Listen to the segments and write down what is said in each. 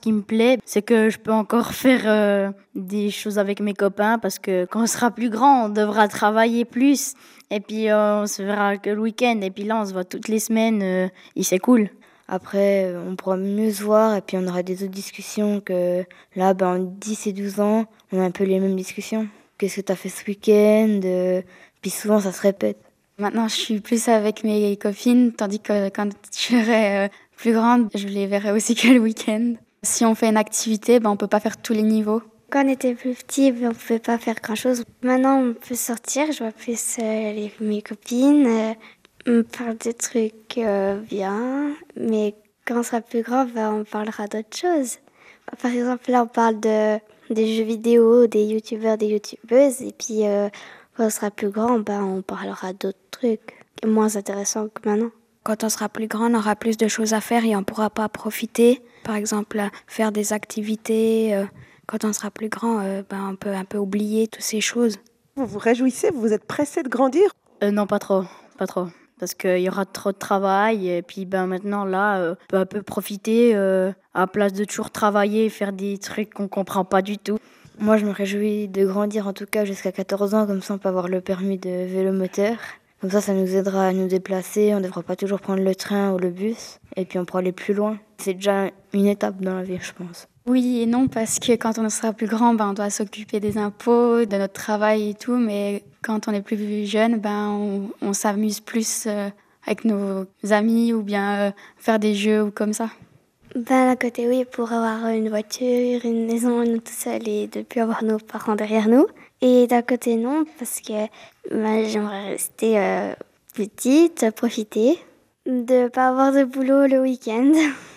qui me plaît, c'est que je peux encore faire des choses avec mes copains parce que quand on sera plus grand, on devra travailler plus. Et puis on se verra que le week-end. Et puis là, on se voit toutes les semaines et c'est cool. Après, on pourra mieux se voir et puis on aura des autres discussions que là, en 10 et 12 ans, on a un peu les mêmes discussions. Qu'est-ce que tu as fait ce week-end? Puis souvent, ça se répète. Maintenant, je suis plus avec mes copines, tandis que quand je serai plus grande, je les verrai aussi que le week-end. Si on fait une activité, on peut pas faire tous les niveaux. Quand on était plus petit, on pouvait pas faire grand-chose. Maintenant, on peut sortir, je vois plus mes copines. On parle de trucs bien, mais quand on sera plus grand, on parlera d'autres choses. Par exemple, là, on parle des jeux vidéo, des youtubeurs, des youtubeuses, et puis quand on sera plus grand, on parlera d'autres trucs moins intéressants que maintenant. Quand on sera plus grand, on aura plus de choses à faire et on ne pourra pas profiter. Par exemple, faire des activités. Quand on sera plus grand, on peut un peu oublier toutes ces choses. Vous vous réjouissez, vous êtes pressé de grandir? Non, pas trop. Parce qu'il y aura trop de travail. Et puis maintenant, là, on peut un peu profiter à la place de toujours travailler et faire des trucs qu'on ne comprend pas du tout. Moi, je me réjouis de grandir en tout cas jusqu'à 14 ans, comme ça on peut avoir le permis de vélomoteur. Comme ça nous aidera à nous déplacer, on ne devra pas toujours prendre le train ou le bus, et puis on pourra aller plus loin. C'est déjà une étape dans la vie, je pense. Oui et non, parce que quand on sera plus grand, on doit s'occuper des impôts, de notre travail et tout, mais quand on est plus jeune, on s'amuse plus avec nos amis ou bien faire des jeux ou comme ça. D'un côté, oui, pour avoir une voiture, une maison, nous tout seuls et de ne plus avoir nos parents derrière nous. Et d'un côté, non, parce que j'aimerais rester petite, profiter, de ne pas avoir de boulot le week-end.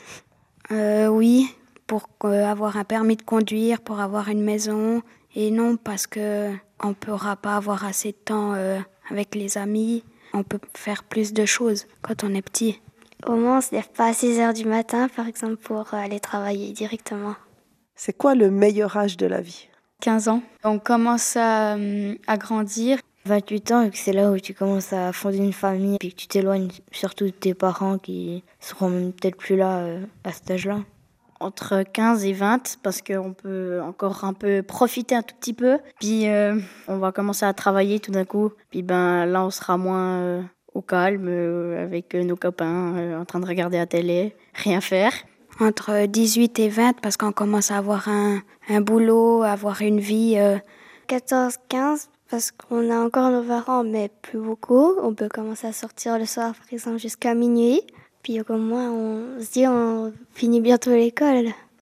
Oui, pour avoir un permis de conduire, pour avoir une maison. Et non, parce qu'on ne pourra pas avoir assez de temps avec les amis. On peut faire plus de choses quand on est petit. Au moins, on ne se lève pas à 6 heures du matin, par exemple, pour aller travailler directement. C'est quoi le meilleur âge de la vie? 15 ans. On commence à grandir. 28 ans, c'est là où tu commences à fonder une famille, puis que tu t'éloignes surtout de tes parents qui seront peut-être plus là à cet âge-là. Entre 15 et 20, parce qu'on peut encore un peu profiter un tout petit peu. Puis on va commencer à travailler tout d'un coup. Puis là, on sera moins au calme avec nos copains en train de regarder la télé, rien faire. Entre 18 et 20, parce qu'on commence à avoir un boulot, à avoir une vie. 14-15, parce qu'on a encore nos parents, mais plus beaucoup. On peut commencer à sortir le soir, par exemple, jusqu'à minuit. Puis au moins, on se dit on finit bientôt l'école.